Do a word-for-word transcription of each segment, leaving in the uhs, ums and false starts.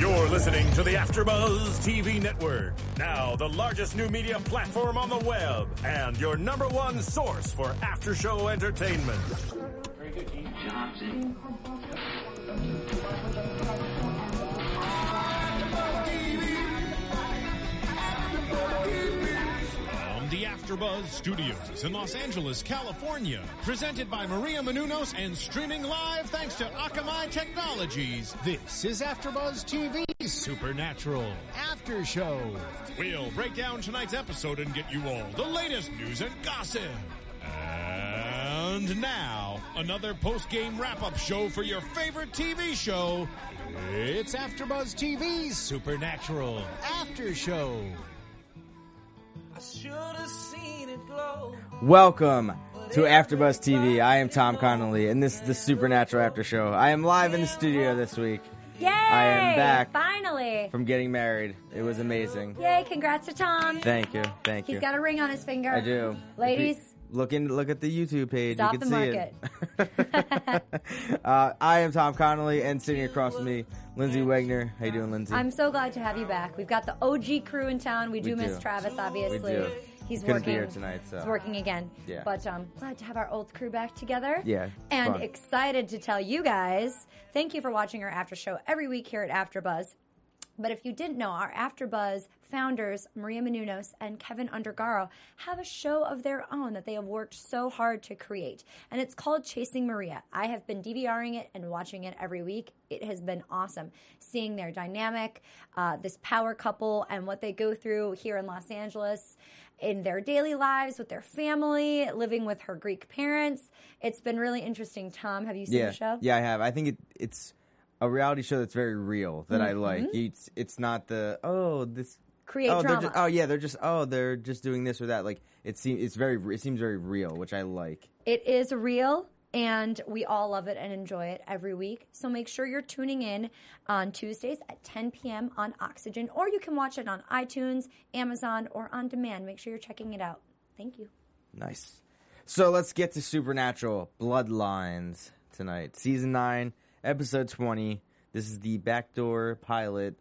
You're listening to the AfterBuzz T V Network, now the largest new media platform on the web, and your number one source for after-show entertainment. Very good, Gene. Johnson. From the AfterBuzz Studios in Los Angeles, California, presented by Maria Menounos and streaming live thanks to Akamai Technologies. This is AfterBuzz T V's Supernatural After Show. We'll break down tonight's episode and get you all the latest news and gossip. And now, another post-game wrap-up show for your favorite T V show. It's AfterBuzz T V's Supernatural After Show. Welcome to AfterBuzz T V. I am Tom Connolly, and this is the Supernatural After Show. I am live in the studio this week. Yay! I am back. Finally. From getting married. It was amazing. Yay, congrats to Tom. Thank you, thank He's you. got a ring on his finger. I do. Ladies. Look in, look at the YouTube page. Stop you can the see market. it. uh, I am Tom Connolly, and sitting across from me, Lindsay Wegner. How you doing, Lindsay? I'm so glad to have you back. We've got the O G crew in town. We do We miss do. Travis, obviously. We do. He's Couldn't working be here tonight, so. He's working again. Yeah. But um, glad to have our old crew back together. Yeah, And fun. excited to tell you guys, thank you for watching our after show every week here at AfterBuzz. But if you didn't know, our AfterBuzz founders, Maria Menounos and Kevin Undergaro, have a show of their own that they have worked so hard to create. And it's called Chasing Maria. I have been DVRing it and watching it every week. It has been awesome seeing their dynamic, uh, this power couple, and what they go through here in Los Angeles in their daily lives with their family, living with her Greek parents. It's been really interesting. Tom, have you seen yeah. the show? Yeah, I have. I think it, it's a reality show that's very real that Mm-hmm. I like. It's, it's not the, oh, this... Create oh, they're drama. Just, oh yeah, they're just oh they're just doing this or that. Like it seems it's very it seems very real, which I like. It is real, and we all love it and enjoy it every week. So make sure you're tuning in on Tuesdays at ten p.m. on Oxygen, or you can watch it on iTunes, Amazon, or on demand. Make sure you're checking it out. Thank you. Nice. So let's get to Supernatural Bloodlines tonight. Season nine, episode twenty. This is the backdoor pilot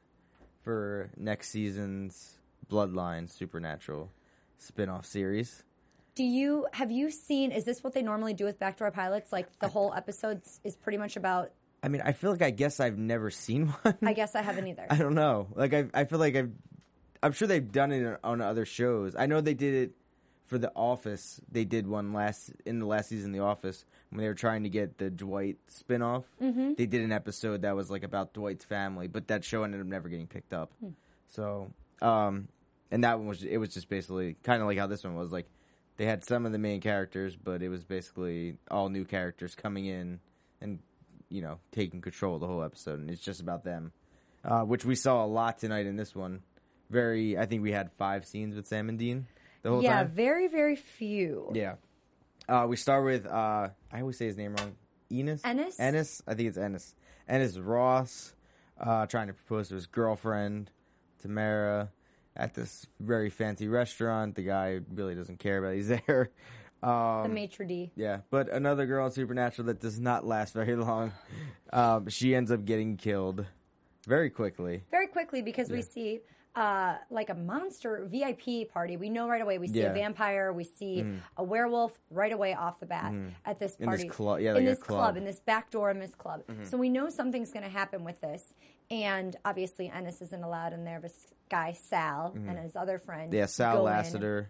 for next season's Bloodlines Supernatural spin-off series. Do you have you seen? Is this what they normally do with backdoor pilots? Like the whole episode is pretty much about. I mean, I feel like I guess I've never seen one. I guess I haven't either. I don't know. Like I, I feel like I've, I'm sure they've done it on other shows. I know they did it for The Office. They did one last in the last season of The Office when they were trying to get the Dwight spinoff. Mm-hmm. They did an episode that was like about Dwight's family, but that show ended up never getting picked up. Hmm. So, um, and that one was it was just basically kind of like how this one was. Like they had some of the main characters, but it was basically all new characters coming in and you know taking control of the whole episode, and it's just about them, uh, which we saw a lot tonight in this one. Very, I think we had five scenes with Sam and Dean. The whole yeah, time? very, very few. Yeah. Uh, we start with, uh, I always say his name wrong. Enos? Ennis? Ennis? I think it's Ennis. Ennis Ross, uh, trying to propose to his girlfriend, Tamara, at this very fancy restaurant. The guy really doesn't care about it. He's there. Um, The maitre d'. yeah, but another girl in Supernatural that does not last very long. Um, she ends up getting killed very quickly. Very quickly because we Yeah. see uh, like a monster V I P party. We know right away. We see Yeah. a vampire. We see a werewolf right away off the bat at this In party. this club- yeah, in like a this club. in this back door in this club. So we know something's going to happen with this. And obviously Ennis isn't allowed in there. This guy, Sal, and his other friend. Yeah, Sal go in. Lassiter,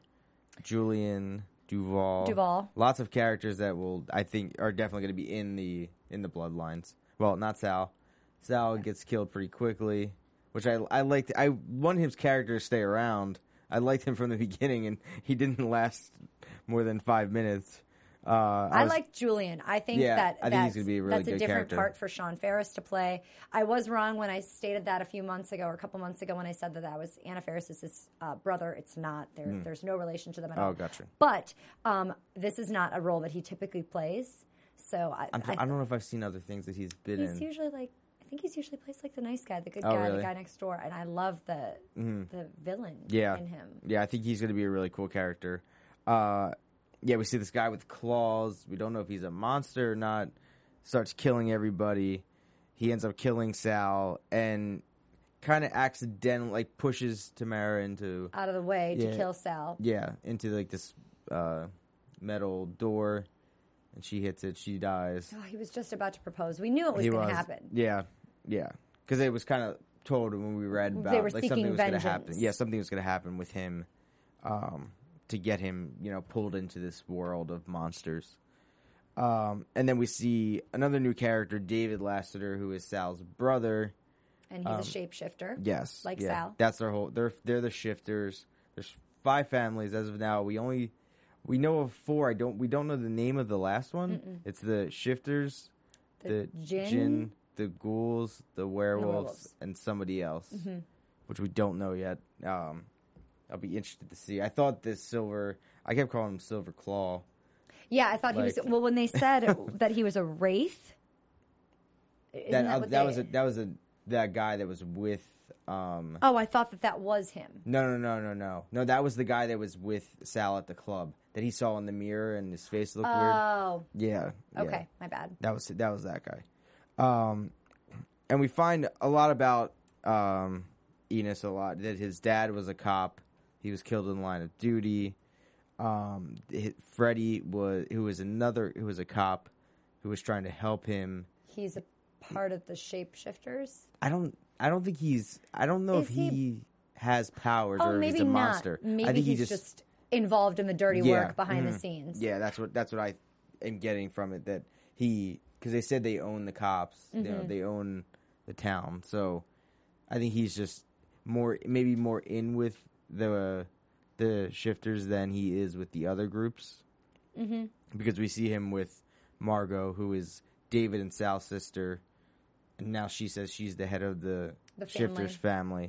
Julian Duval. Duval. Lots of characters that will, I think, are definitely going to be in the in the Bloodlines. Well, not Sal. Sal gets killed pretty quickly, which I I liked. I wanted his character to stay around. I liked him from the beginning, and he didn't last more than five minutes. Uh, I, I was- like Julian. I think Yeah, that I think that's, he's gonna be a really that's a good different character. part for Sean Ferris to play. I was wrong when I stated that a few months ago or a couple months ago when I said that that was Anna Ferris's his, uh, brother. It's not. There, There's no relation to them at all. Oh, gotcha. But um, this is not a role that he typically plays. So I, I'm, I, I don't know if I've seen other things that he's been he's in. usually like. I think he's usually plays like the nice guy, the good Oh, guy, really? the guy next door, and I love the the villain yeah. in him. Yeah, I think he's going to be a really cool character. Uh, yeah, we see this guy with claws. We don't know if he's a monster or not. Starts killing everybody. He ends up killing Sal, and kind of accidentally like pushes Tamara into Out of the way to Yeah. kill Sal. yeah into like this uh, metal door, and she hits it. She dies. Oh, he was just about to propose. We knew it was He going was to happen. Yeah, yeah, because it was kind of told when we read about They were like seeking something was going to vengeance. happen. Yeah, something was going to happen with him um, to get him, you know, pulled into this world of monsters. Um, and then we see another new character, David Lassiter, who is Sal's brother. And he's a shapeshifter. Yes, Like yeah. Sal. That's their whole. They're they're the shifters. There's five families as of now. We only we know of four. I don't. We don't know the name of the last one. Mm-mm. It's the shifters, The the, Jinn? the ghouls, the werewolves, werewolves. and somebody else, Mm-hmm. which we don't know yet. Um, I'll be interested to see. I thought this silver. I kept calling him Silver Claw. Yeah, I thought he Like- was. Well, when they said that he was a wraith, isn't That that, uh, what that they- was a, that was a that guy that was with. Um, Oh, I thought that that was him. No, no, no, no, no. No, that was the guy that was with Sal at the club that he saw in the mirror and his face looked weird. Oh, Yeah, yeah. okay, my bad. That was that was that guy. Um, and we find a lot about um, Enos a lot. That his dad was a cop. He was killed in the line of duty. Um, hi- Freddie was who was another who was a cop who was trying to help him. He's a part of the shapeshifters. I don't. I don't think he's. I don't know Is if he, he- has powers Oh, or if maybe he's a not. monster. Maybe I think he's he just, just involved in the dirty Yeah, work behind the mhm. scenes. Yeah, that's what that's what I am getting from it. That he because they said they own the cops, you know, Mhm. they own the town. So I think he's just more maybe more in with the the shifters than he is with the other groups. Mm-hmm. Because we see him with Margot, who is David and Sal's sister, and now she says she's the head of the, The shifters family.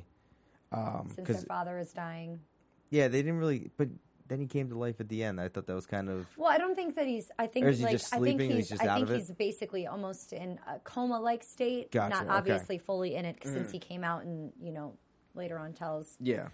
Um, Since their because father is dying. yeah, they didn't really, but. Then he came to life at the end. I thought that was kind of Well, I don't think that he's. I think Or is he like just I think sleeping and he's. he's just I out think of it? he's basically almost in a coma-like state. Gotcha, Not okay. obviously fully in it Mm. since he came out and you know later on tells yeah.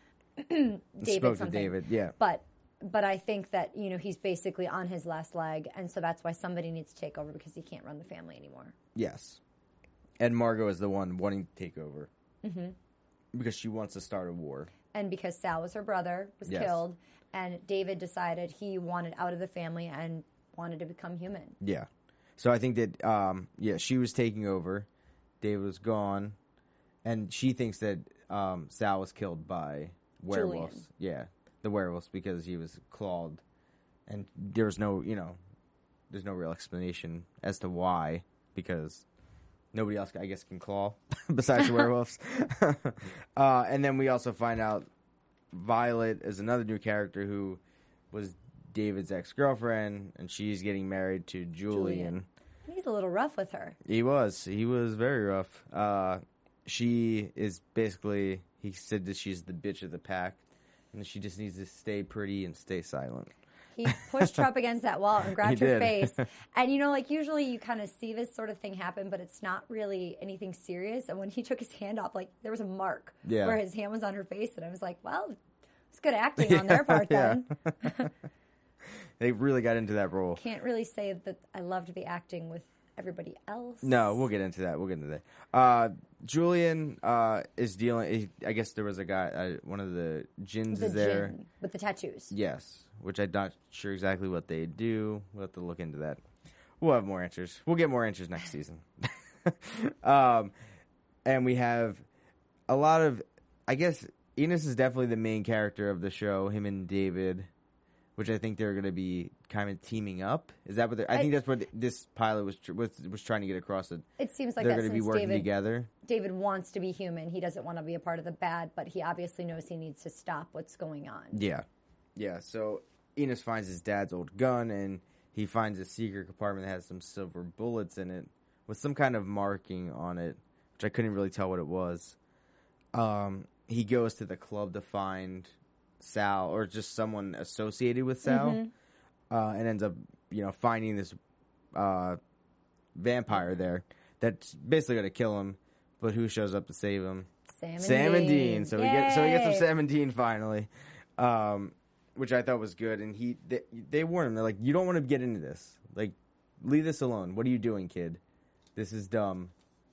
David Spoke to something. David, yeah. But but I think that you know he's basically on his last leg, and so that's why somebody needs to take over because he can't run the family anymore. Yes. And Margot is the one wanting to take over Mm-hmm. because she wants to start a war. And because Sal was her brother, was Yes. killed, and David decided he wanted out of the family and wanted to become human. Yeah. So I think that, um, yeah, she was taking over. David was gone. And she thinks that um, Sal was killed by werewolves. Julian. Yeah. The werewolves because he was clawed. And there was no, you know, there's no real explanation as to why. Because nobody else, I guess, can claw besides the werewolves. uh, and then we also find out Violet is another new character who was David's ex-girlfriend, and she's getting married to Julian. Julian. He's a little rough with her. He was. He was very rough. Uh, she is basically, he said that she's the bitch of the pack, and she just needs to stay pretty and stay silent. He pushed her up against that wall and grabbed He her did. face. And, you know, like, usually you kind of see this sort of thing happen, but it's not really anything serious. And when he took his hand off, like, there was a mark Yeah. where his hand was on her face. And I was like, well, it's good acting on their part Yeah. then. They really got into that role. Can't really say that I loved the acting with everybody else. No, we'll get into that. We'll get into that. Uh, Julian uh, is dealing. He, I guess there was a guy. Uh, one of the Jinns The is there. djinn with the tattoos. Yes, which I'm not sure exactly what they do. We'll have to look into that. We'll have more answers. We'll get more answers next season. um, and we have a lot of. I guess Enos is definitely the main character of the show. Him and David, which I think they're going to be kind of teaming up. Is that what? they're... I, I- think that's what this pilot was tr- was was trying to get across. That It seems like they're that going to be since working David, together. David wants to be human. He doesn't want to be a part of the bad, but he obviously knows he needs to stop what's going on. Yeah. Yeah, so Enos finds his dad's old gun, and he finds a secret compartment that has some silver bullets in it with some kind of marking on it, which I couldn't really tell what it was. Um, he goes to the club to find Sal, or just someone associated with Sal, Mm-hmm. uh, and ends up, you know, finding this uh, vampire there that's basically going to kill him, but who shows up to save him? Sam and Sam and Dean. So we get so we get some Yay. Sam and Dean finally, um, which I thought was good. And he they, they warn him. They're like, you don't want to get into this. Like, leave this alone. What are you doing, kid? This is dumb.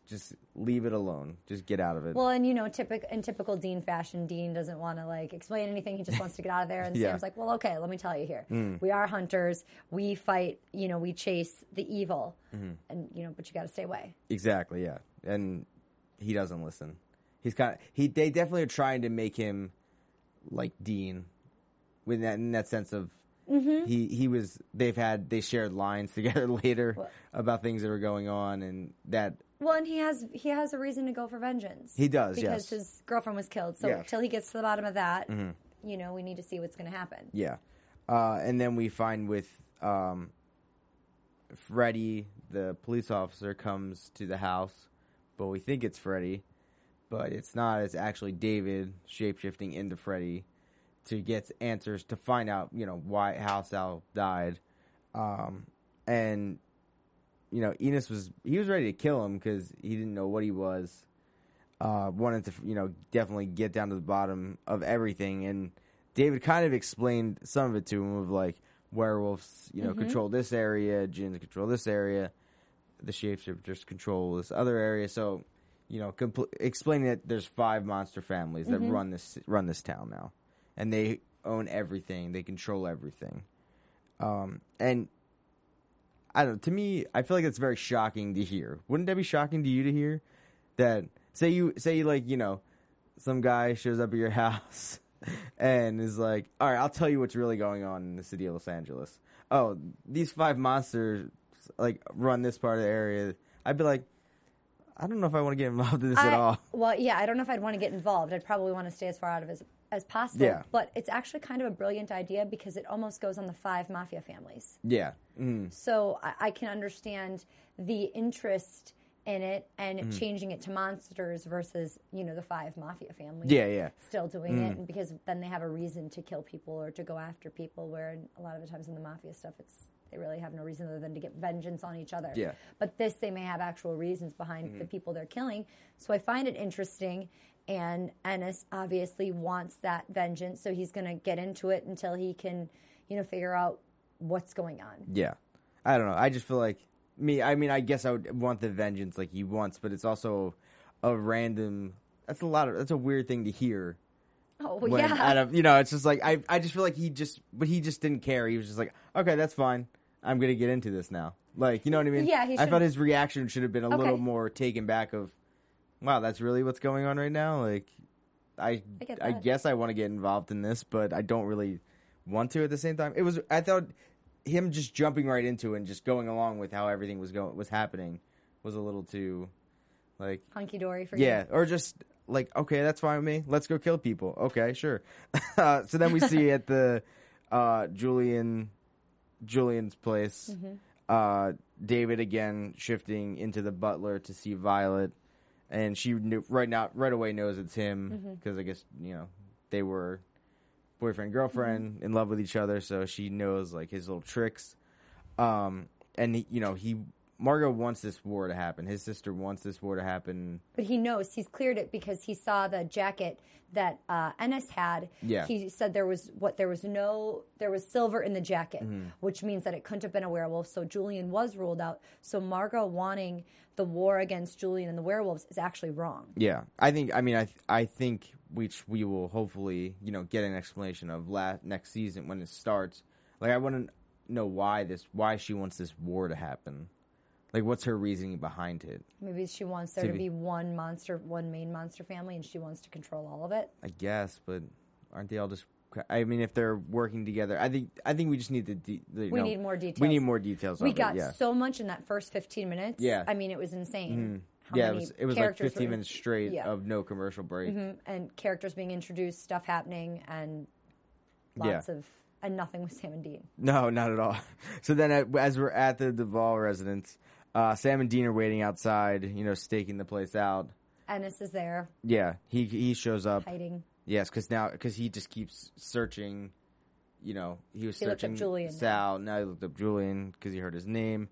just leave it alone. Just get out of it. Well, and you know, typic, in typical Dean fashion, Dean doesn't want to like explain anything. He just wants to get out of there. And Yeah. Sam's like, well, okay, let me tell you here. Mm. We are hunters. We fight, you know, we chase the evil. Mm-hmm. And, you know, but you got to stay away. Exactly, yeah. And he doesn't listen. He's kind of, he, they definitely are trying to make him like Dean with that, in that sense of, Mm-hmm. he, he was, they've had, they shared lines together later Well- about things that were going on, and that, Well, and he has he has a reason to go for vengeance. He does, because yes. his girlfriend was killed. So Yeah. till he gets to the bottom of that, you know, we need to see what's going to happen. yeah. Uh, and then we find with, um, Freddie, the police officer, comes to the house, but we think it's Freddie, but it's not. It's actually David shapeshifting into Freddie to get answers to find out, you know, why how Sal died, um, and you know, Enos was he was ready to kill him because he didn't know what he was. Uh, wanted to, you know, definitely get down to the bottom of everything, and David kind of explained some of it to him of like werewolves, you know, Mm-hmm. control this area, jinns control this area, the shapeshifters control this other area. So, you know, compl- explaining that there's five monster families that Mm-hmm. run this run this town now, and they own everything, they control everything, um, and I don't know. To me, I feel like it's very shocking to hear. Wouldn't that be shocking to you to hear that? Say you say like you know, some guy shows up at your house and is like, "All right, I'll tell you what's really going on in the city of Los Angeles. Oh, these five monsters like run this part of the area." I'd be like, I don't know if I want to get involved in this I, at all. Well, yeah, I don't know if I'd want to get involved. I'd probably want to stay as far out of it as, as possible. Yeah. But it's actually kind of a brilliant idea because it almost goes on the five mafia families. Yeah. Mm. So I, I can understand the interest in it and Mm-hmm. changing it to monsters versus, you know, the five mafia families. Yeah, yeah. Still doing Mm. it, and because then they have a reason to kill people or to go after people, where a lot of the times in the mafia stuff, it's they really have no reason other than to get vengeance on each other. Yeah. But this, they may have actual reasons behind the people they're killing. So I find it interesting, and Ennis obviously wants that vengeance, so he's going to get into it until he can, you know, figure out what's going on. Yeah. I don't know. I just feel like me. I mean, I guess I would want the vengeance like he wants, but it's also a random. That's a lot of. That's a weird thing to hear. Oh, When, yeah. out of, you know, it's just like I. I just feel like he just, but he just didn't care. He was just like, okay, that's fine. I'm gonna get into this now. Like, you know what I mean? Yeah, he I should- thought his reaction should have been a Okay. little more taken back. Of, wow, that's really what's going on right now. Like, I. I get I that. guess I want to get involved in this, but I don't really want to at the same time. It was. I thought him just jumping right into it and just going along with how everything was going was happening was a little too, like, Hunky dory for yeah, you. or just like, okay, that's fine with me. Let's go kill people. Okay, sure. uh, so then we see at the uh, Julian Julian's place, Mm-hmm. uh, David again shifting into the butler to see Violet, and she knew, right now right away knows it's him because Mm-hmm. I guess you know they were boyfriend girlfriend Mm-hmm. in love with each other, so she knows like his little tricks. Um, and he, you know he. Margot wants this war to happen. His sister wants this war to happen. But he knows he's cleared it because he saw the jacket that uh, Ennis had. Yeah. He said there was what there was no there was silver in the jacket, Mm-hmm. which means that it couldn't have been a werewolf. So Julian was ruled out. So Margot wanting the war against Julian and the werewolves is actually wrong. Yeah, I think. I mean, I th- I think which we will hopefully you know get an explanation of la- next season when it starts. Like, I want to know why this why she wants this war to happen. Like, what's her reasoning behind it? Maybe she wants there To to be- be one monster, one main monster family, and she wants to control all of it. I guess, but aren't they all just? I mean, if they're working together, I think I think we just need to. De- you We know, need more details. We need more details. We of got it, yeah. so much in that first fifteen minutes. Yeah. I mean, it was insane. How yeah, it many was it was like characters were fifteen in- minutes straight Yeah. of no commercial break. Mhm. And characters being introduced, stuff happening, and Yeah. lots of and nothing with Sam and Dean. No, not at all. So then, at, as we're at the Duvall residence, uh, Sam and Dean are waiting outside, you know, staking the place out. Ennis is there Yeah, he he shows up. hiding. Yes, because now because he just keeps searching. You know, he was He looked up searching Julian. Sal. Now he looked up Julian because he heard his name.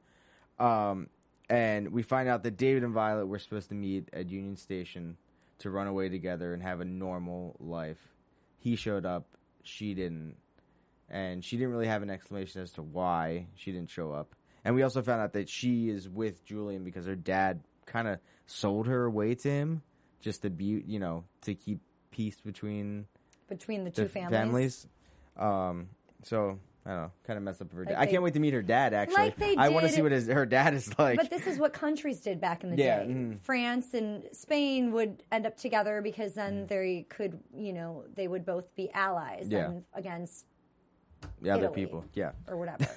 Um, and we find out that David and Violet were supposed to meet at Union Station to run away together and have a normal life. He showed up. She didn't. And she didn't really have an explanation as to why she didn't show up. And we also found out that she is with Julian because her dad kind of sold her away to him just to be, you know, to keep peace between between the two the families. families. Um, so I don't know, kind of messed up her Like dad. I they- can't wait to meet her dad. Actually, Like they I want to did- see what his, her dad is like. But this is what countries did back in the Yeah, day. mhm. France and Spain would end up together because then Mm. they could, you know, they would both be allies Yeah. and against the other Italy. people, yeah. or whatever.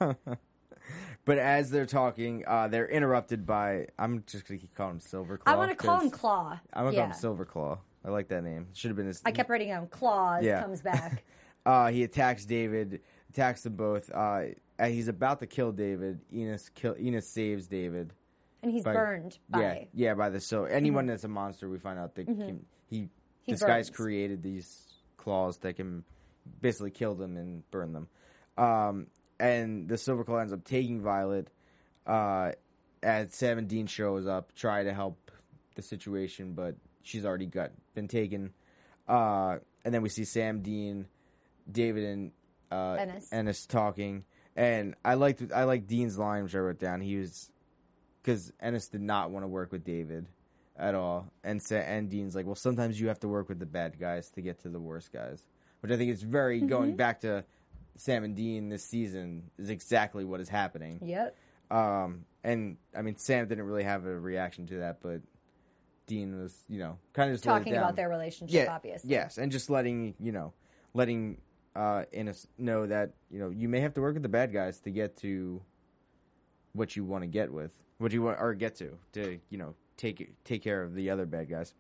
But as they're talking, uh, they're interrupted by. I'm just gonna keep calling him Silver Claw. I want to call him 'cause- Claw. I'm gonna yeah. call him Silver Claw. I like that name. Should have been his. I kept writing down Claws Yeah. comes back. Uh, he attacks David, attacks them both. Uh, and he's about to kill David. Enos kill. Enos saves David. And he's By- burned by Yeah, yeah. By the so anyone that's a monster, we find out that can, he, He this guy's burns. created these claws that can basically kill them and burn them. Um, and the Silver Claw ends up taking Violet. Uh, as Sam and Dean shows up, try to help the situation, but she's already got been taken. Uh, and then we see Sam, Dean, David, and uh, Ennis. Ennis talking. And I liked I liked Dean's line, which I wrote down. He was because Ennis did not want to work with David at all, and Sa- and Dean's like, well, sometimes you have to work with the bad guys to get to the worst guys, which I think is very Mm-hmm. going back to Sam and Dean this season is exactly what is happening. Yep. Um, and I mean, Sam didn't really have a reaction to that, but Dean was, you know, kind of just let it Talking down. about their relationship, yeah, obviously. Yes, and just letting you know, letting uh, Ennis know that you know you may have to work with the bad guys to get to what you want to get with, what you want or get to to you know take take care of the other bad guys.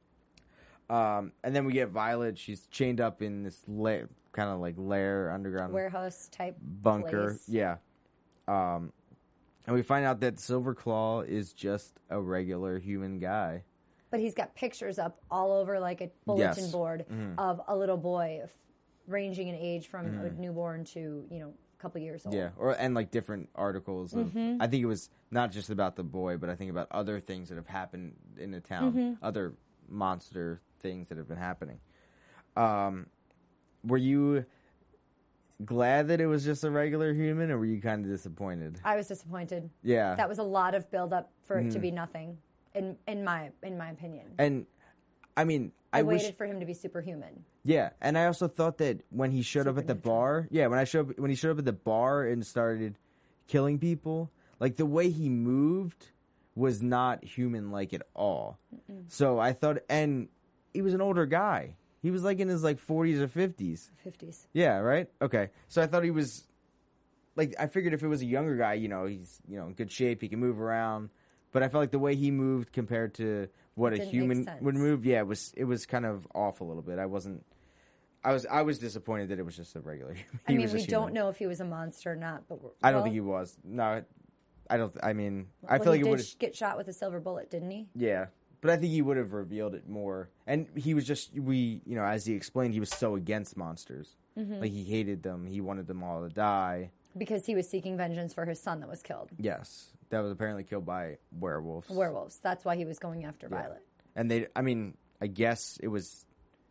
Um, and then we get Violet. She's chained up in this la- kind of like lair underground Warehouse type bunker. place. Yeah. Um, and we find out that Silver Claw is just a regular human guy. But he's got pictures up all over like a bulletin Yes. board Mhm. of a little boy f- ranging in age from a newborn to, you know, a couple years old. Yeah, or and like different articles. Of, Mm-hmm. I think it was not just about the boy, but I think about other things that have happened in the town, Mm-hmm. other monster things that have been happening. Um, were you glad that it was just a regular human, or were you kind of disappointed? I was disappointed. Yeah, That was a lot of build up for Mm-hmm. it to be nothing, in in my in my opinion. and I mean, I, I, wish. waited for him to be superhuman. Yeah, and I also thought that when he showed up at the Supernatural. bar, yeah, when I showed up, when he showed up at the bar and started killing people, like the way he moved was not human like at all. So I thought, and he was an older guy. He was like in his like forties or fifties. fifties. Yeah, right. Okay, so I thought he was like I figured if it was a younger guy, you know, he's you know in good shape, he can move around. But I felt like the way he moved compared to what a Didn't make human sense. would move, yeah, it was it was kind of off a little bit. I wasn't. I was I was disappointed that it was just a regular. He I mean, was we just don't human. know if he was a monster or not, but we're, I don't well, think he was. No, I don't. I mean, I well, feel he like it did would. sh- get shot with a silver bullet, didn't he? Yeah, but I think he would have revealed it more. And he was just we, you know, as he explained, he was so against monsters. Mm-hmm. Like he hated them. He wanted them all to die. Because he was seeking vengeance for his son that was killed. Yes, that was apparently killed by werewolves. Werewolves. That's why he was going after Yeah. Violet. And they, I mean, I guess it was.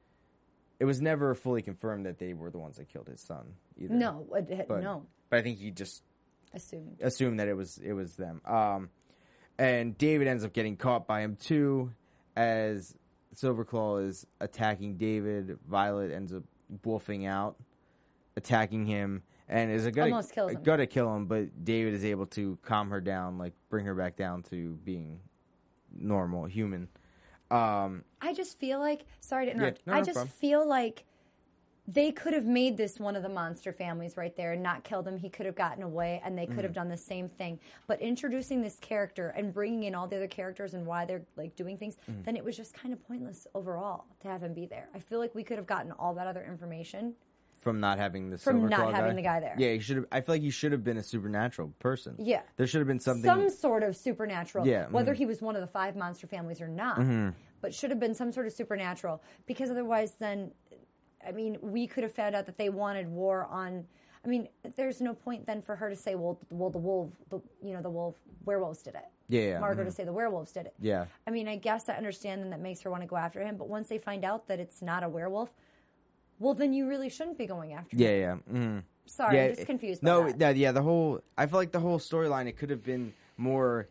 It was never fully confirmed that they were the ones that killed his son. Either. No, it, it- but, no. But I think he just Assumed. assumed that it was it was them. Um, and David ends up getting caught by him too, as Silverclaw is attacking David. Violet ends up wolfing out, attacking him, and is gonna Almost kills him. gonna kill him. But David is able to calm her down, like bring her back down to being normal, human. Um, I just feel like, sorry to interrupt, no, I no just problem. feel like they could have made this one of the monster families right there and not killed him. He could have gotten away and they could Mm-hmm. have done the same thing. But introducing this character and bringing in all the other characters and why they're like doing things, Mm-hmm. then it was just kind of pointless overall to have him be there. I feel like we could have gotten all that other information. from not having the From Silverclaw not having guy. the guy there. Yeah, he should have. I feel like he should have been a supernatural person. Yeah. there should have been something. Some sort of supernatural, Yeah, whether mhm. he was one of the five monster families or not, Mm-hmm. but should have been some sort of supernatural because otherwise, then, I mean, we could have found out that they wanted war on. I mean, there's no point then for her to say, well, well, the wolf, the, you know, the wolf werewolves did it. Yeah, yeah, Margaret mhm. to say the werewolves did it. Yeah. I mean, I guess I understand then that makes her want to go after him, but once they find out that it's not a werewolf, well, then you really shouldn't be going after Yeah, him. yeah. Mm. Sorry, yeah, I'm just confused. by No, that. that, yeah, the whole. I feel like the whole storyline. It could have been more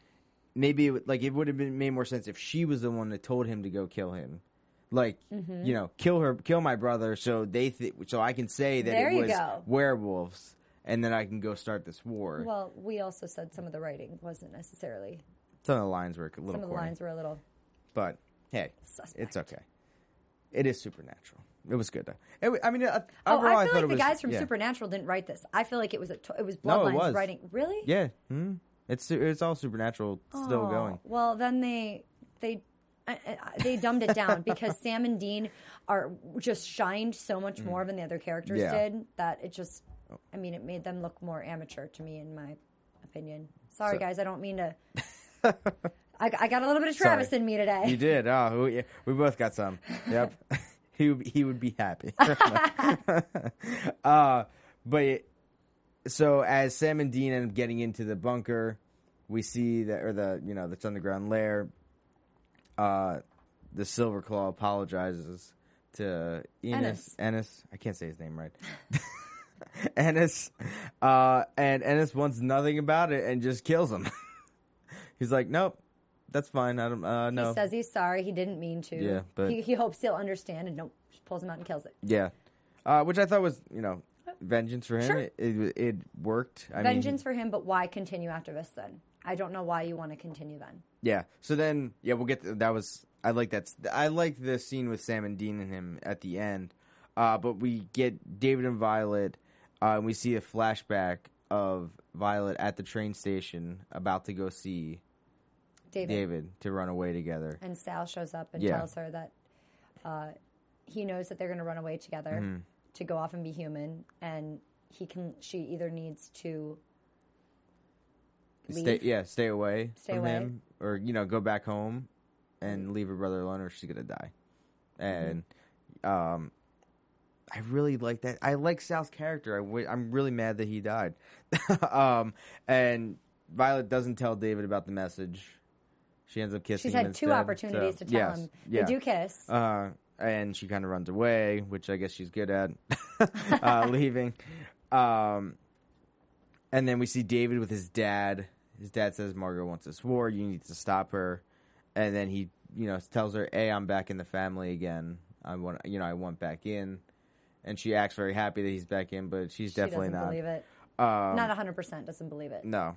maybe it, would- like it would have been made more sense if she was the one that told him to go kill him. Like, Mm-hmm. you know, kill her, kill my brother, so they th- so I can say that There it you was go. werewolves, and then I can go start this war. Well, we also said some of the writing wasn't necessarily. Some of the lines were a little Some of the corny, lines were a little. but hey, Suspect. it's okay. It is Supernatural. It was good though. It, wa- I mean, uh, Oh, overall, I feel thought like it the was, guys from yeah. Supernatural didn't write this. I feel like it was a t- it was No, it Bloodlines was. writing. Really? Yeah, mm it's it's all Supernatural still Oh, going. Well, then they they uh, uh, they dumbed it down because Sam and Dean are just shined so much more than the other characters Mm. Yeah. did that it just. I mean, it made them look more amateur to me, in my opinion. Sorry, So- guys, I don't mean to. I, I got a little bit of Sorry. Travis in me today. You did. Oh, we, we both got some. Yep. he would- he would be happy. uh, but so as Sam and Dean end up getting into the bunker, we see that, or the you know the underground lair. Uh, the Silver Claw apologizes to Enos. Ennis. Ennis. I can't say his name right. Ennis. Uh, and Ennis wants nothing about it and just kills him. He's like, nope. That's fine. I don't. Uh, no. He says he's sorry. He didn't mean to. Yeah, but- he, he hopes he'll understand, and nope, just pulls him out and kills it. Yeah, uh, which I thought was, you know, vengeance for him. Sure. It, it it worked. I Vengeance mean, for him, but why continue after this? Then I don't know why you want to continue. Then yeah. So then, yeah, we'll get to, that. Was I like that? I like the scene with Sam and Dean and him at the end. Uh, but we get David and Violet, uh, and we see a flashback of Violet at the train station about to go see David, David to run away together. and Sal shows up and Yeah. tells her that uh, he knows that they're going to run away together Mm-hmm. to go off and be human, and he can. She either needs to leave. Stay, yeah, stay away Stay from away. him, or you know, go back home and leave her brother alone, or she's gonna die. And um, I really like that. I like Sal's character. I w- I'm really mad that he died. um, and Violet doesn't tell David about the message. She ends up kissing She's him had two instead, opportunities so- to tell yes, him. Yeah. They do kiss. Uh, and she kind of runs away, which I guess she's good at, uh, leaving. Um, and then we see David with his dad. His dad says, Margot wants this war. You need to stop her. And then he, you know, tells her, hey, I'm back in the family again. I want, you know, I want back in. And she acts very happy that he's back in, but she's She definitely doesn't not. believe it. Um, Not one hundred percent doesn't believe it. No.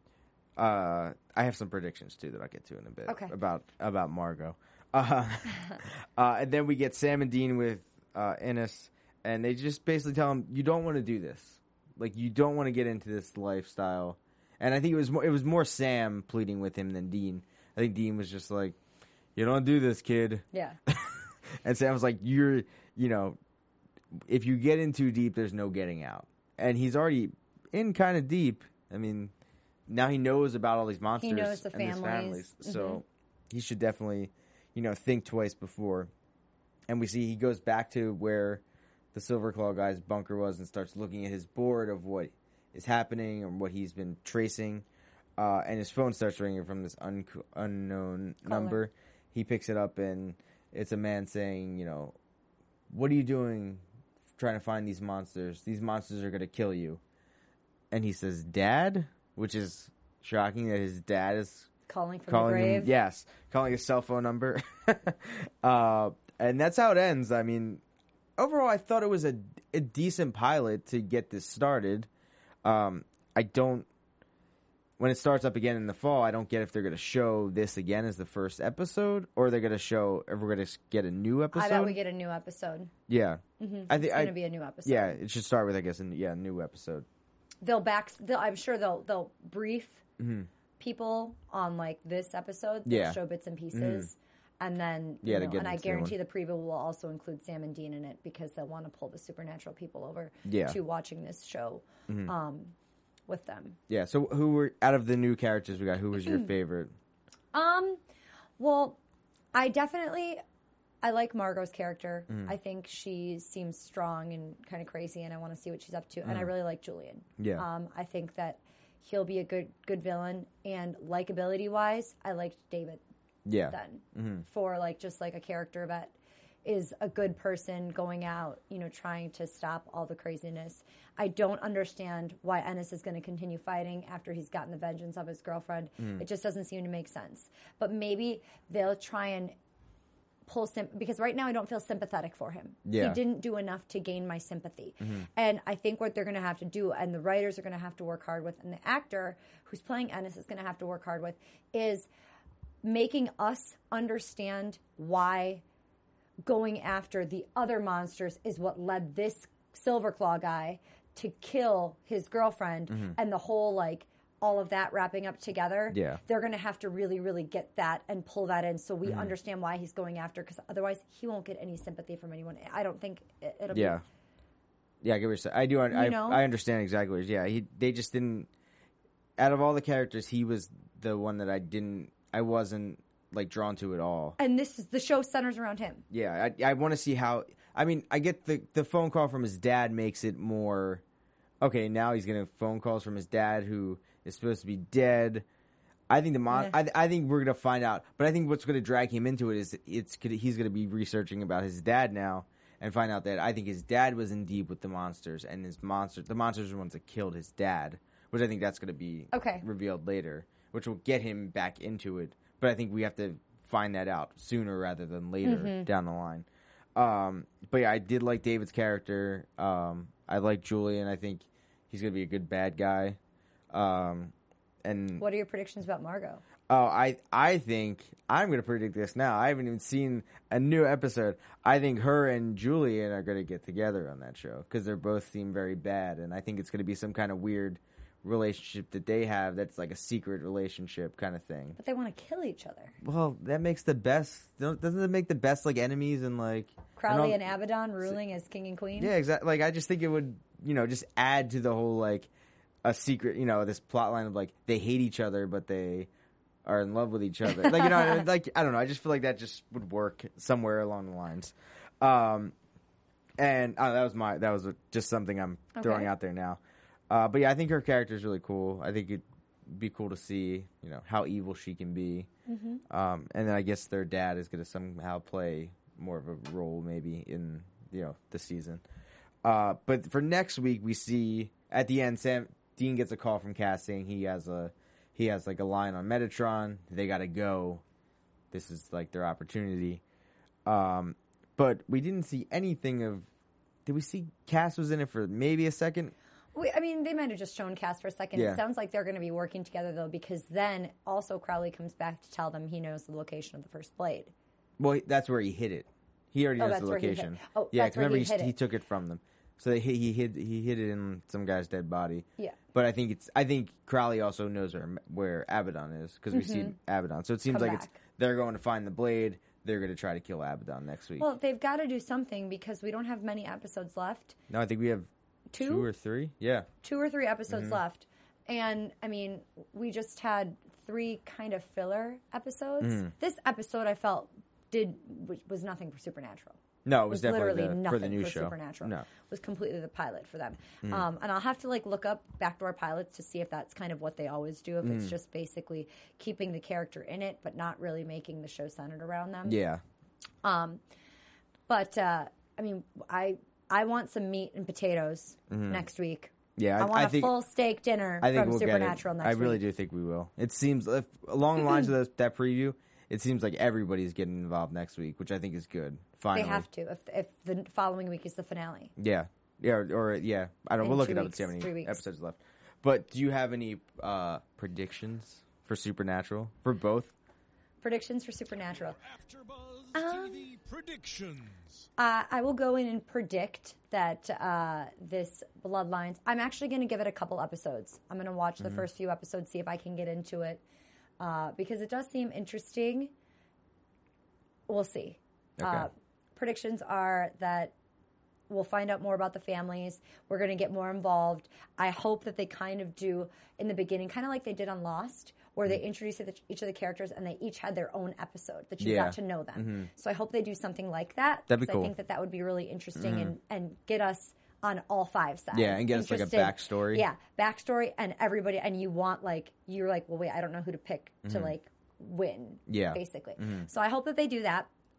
Uh, I have some predictions too that I'll get to in a bit. Okay. About about Margot. Uh, uh, and then we get Sam and Dean with uh, Ennis, and they just basically tell him, "You don't want to do this. Like you don't want to get into this lifestyle." And I think it was more, it was more Sam pleading with him than Dean. I think Dean was just like, "You don't do this, kid." Yeah. And Sam was like, "You're, you know, if you get in too deep, there's no getting out." And he's already in kind of deep. I mean, now he knows about all these monsters knows the and his families. families, Mhm. so he should definitely, you know, think twice before. And we see he goes back to where the Silver Claw guy's bunker was and starts looking at his board of what is happening and what he's been tracing. Uh, and his phone starts ringing from this un- unknown Caller. number. He picks it up and it's a man saying, you know, what are you doing trying to find these monsters? These monsters are going to kill you. And he says, Dad? Which is shocking that his dad is Calling from calling the him. grave. Yes, calling his cell phone number. uh, and that's how it ends. I mean, overall, I thought it was a, a decent pilot to get this started. Um, I don't... When it starts up again in the fall, I don't get if they're going to show this again as the first episode, or they're going to show if we're going to get a new episode. I bet we get a new episode. Yeah, Mm-hmm. I It's think going I, to be a new episode. yeah, it should start with I guess a n- yeah new episode. They'll back. They'll, I'm sure they'll they'll brief Mm-hmm. people on like this episode. They'll Yeah. show bits and pieces, and then you Yeah, to know, get and I into the guarantee one. the preview will also include Sam and Dean in it because they'll want to pull the supernatural people over Yeah. to watching this show um, with them. Yeah. So who were out of the new characters we got? Who was your favorite? Um, well, I definitely I like Margot's character. I think she seems strong and kind of crazy, and I want to see what she's up to. And I really like Julian. Yeah. Um, I think that he'll be a good good villain. And likability wise, I liked David Yeah. then for like just like a character that is a good person going out, you know, trying to stop all the craziness. I don't understand why Ennis is going to continue fighting after he's gotten the vengeance of his girlfriend. Mm. It just doesn't seem to make sense. But maybe they'll try and pull sim- because right now I don't feel sympathetic for him. Yeah. He didn't do enough to gain my sympathy. Mm-hmm. And I think what they're going to have to do, and the writers are going to have to work hard with, and the actor who's playing Ennis is going to have to work hard with, is making us understand why going after the other monsters is what led this Silverclaw guy to kill his girlfriend, Mm-hmm. and the whole, like, all of that wrapping up together. Yeah. They're going to have to really, really get that and pull that in so we Mm-hmm. understand why he's going after, because otherwise he won't get any sympathy from anyone. I don't think it, it'll Yeah. be... Yeah, I get what you're saying. I do. I, know? I understand exactly what you're. Yeah, he. They just didn't. Out of all the characters, he was the one that I didn't. I wasn't like drawn to at all. And this is, the show centers around him. Yeah, I, I want to see how. I mean, I get the the phone call from his dad makes it more. Okay, now he's getting phone calls from his dad who is supposed to be dead. I think the mon- Yeah. I, I think we're gonna find out, but I think what's gonna drag him into it is it's gonna, he's gonna be researching about his dad now and find out that I think his dad was in deep with the monsters, and his monsters the monsters are the ones that killed his dad, which I think that's gonna be Okay. revealed later, which will get him back into it. But I think we have to find that out sooner rather than later Mm-hmm. down the line. Um, but yeah, I did like David's character. Um, I like Julian. I think he's gonna be a good bad guy. Um, and What are your predictions about Margot? oh, I I think I'm gonna predict this now. I haven't even seen a new episode. I think her and Julian are gonna get together on that show because they both seem very bad, and I think it's gonna be some kind of weird relationship that they have that's like a secret relationship kind of thing. But they want to kill each other. Well, that makes the best. don't- Doesn't it make the best like enemies and like Crowley and and, all- Abaddon ruling as king and queen? Yeah, exactly. Like I just think it would, you know, just add to the whole like a secret, you know, this plot line of like they hate each other but they are in love with each other. Like you know, like I don't know. I just feel like that just would work somewhere along the lines. Um, and uh, that was my that was just something I'm throwing Okay. out there now. Uh, but yeah, I think her character is really cool. I think it'd be cool to see, you know, how evil she can be. Mm-hmm. Um, and then I guess their dad is going to somehow play more of a role maybe in, you know, the season. Uh, but for next week, we see at the end, Sam Dean gets a call from casting. He has a he has like a line on Metatron. They got to go. This is like their opportunity. Um, but we didn't see anything of. Did we see Cass was in it for maybe a second? We, I mean, they might have just shown Cass for a second. Yeah. It sounds like they're going to be working together, though, because then also Crowley comes back to tell them he knows the location of the first blade. Well, that's where he hid it. He already Oh, knows that's the where he hid- location. oh, yeah, that's 'cause where remember he he, hid he it. took it from them. So he, he hid he hid it in some guy's dead body. Yeah. But I think it's I think Crowley also knows where where Abaddon is because we see Abaddon. So it seems Mm-hmm. Come like it's back. they're going to find the blade. They're going to try to kill Abaddon next week. Well, they've got to do something because we don't have many episodes left. no, I think we have Two? two or three. Yeah. Two or three episodes Mm-hmm. left. And, I mean, we just had three kind of filler episodes. Mm-hmm. This episode, I felt, did was nothing for Supernatural. No, it was, was definitely literally the, nothing for the new for show. Supernatural. No. It was completely the pilot for them. Mm. Um, and I'll have to like look up backdoor pilots to see if that's kind of what they always do. If Mm. it's just basically keeping the character in it, but not really making the show centered around them. Yeah. Um, but uh, I mean, I I want some meat and potatoes next week. Mm-hmm. Yeah, I, I- want I a think- full steak dinner I think from we'll Supernatural get it. next I really week. do think we will. It seems if, along the lines of those, that preview. It seems like everybody's getting involved next week, which I think is good. Finally, They have to if if the following week is the finale. Yeah, yeah, or, or yeah. I don't. In We'll look two it up weeks, and see how three many weeks. episodes left. But do you have any uh, predictions for Supernatural for both? Predictions for Supernatural. AfterBuzz Um, T V predictions. Uh, I will go in and predict that uh, this Bloodlines. I'm actually going to give it a couple episodes. I'm going to watch the first few episodes, see if I can get into it, uh, because it does seem interesting. We'll see. Okay. Uh, predictions are that we'll find out more about the families. We're going to get more involved. I hope that they kind of do in the beginning, kind of like they did on Lost, where they introduced each of the characters and they each had their own episode that you Yeah. got to know them. So I hope they do something like that. That'd be 'cause cool. I think that that would be really interesting and, and get us on all five sides. Yeah, and get us, like, a Interested- backstory. Yeah, backstory and everybody. And you want like you're like, well, wait, I don't know who to pick to like win. Yeah. basically. So I hope that they do that.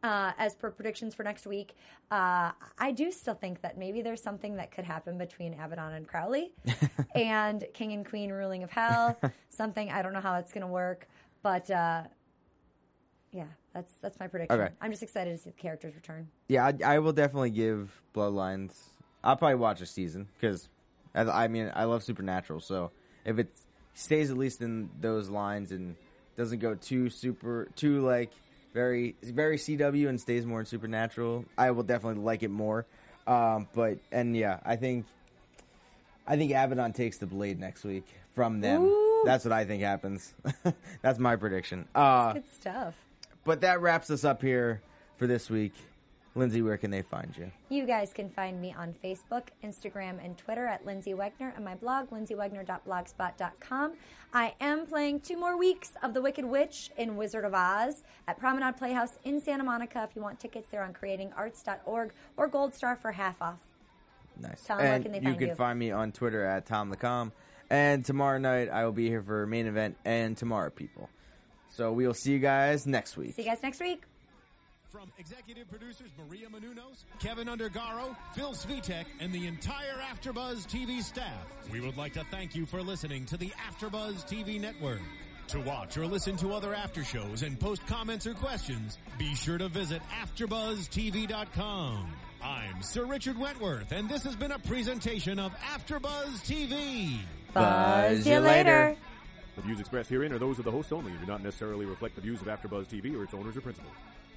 Uh, as per predictions for next week, uh, I do still think that maybe there's something that could happen between Abaddon and Crowley and King and Queen ruling of hell. Something, I don't know how it's going to work, but uh, yeah, that's that's my prediction. Okay. I'm just excited to see the characters return. Yeah, I, I will definitely give Bloodlines. I'll probably watch a season because, I mean, I love Supernatural. So if it stays at least in those lines and doesn't go too super, too like. Very, very C W and stays more in Supernatural. I will definitely like it more. Um, but and yeah, I think, I think Abaddon takes the blade next week from them. Ooh. That's what I think happens. That's my prediction. Uh, Good stuff. But that wraps us up here for this week. Lindsay, where can they find you? You guys can find me on Facebook, Instagram, and Twitter at Lindsay Wegner, and my blog, lindsay wegner dot blogspot dot com. I am playing two more weeks of The Wicked Witch in Wizard of Oz at Promenade Playhouse in Santa Monica. If you want tickets, they're on creating arts dot org or Gold Star for half off. Nice. Tom, where and can they you find can you? find me on Twitter at Tom the Com. And tomorrow night, I will be here for Main Event and Tomorrow People. So we will see you guys next week. See you guys next week. From executive producers Maria Menounos, Kevin Undergaro, Phil Svitek, and the entire AfterBuzz T V staff, we would like to thank you for listening to the AfterBuzz T V network. To watch or listen to other after shows and post comments or questions, be sure to visit after buzz t v dot com. I'm Sir Richard Wentworth, and this has been a presentation of AfterBuzz T V. Buzz you later. The views expressed herein are those of the hosts only and do not necessarily reflect the views of AfterBuzz T V or its owners or principals.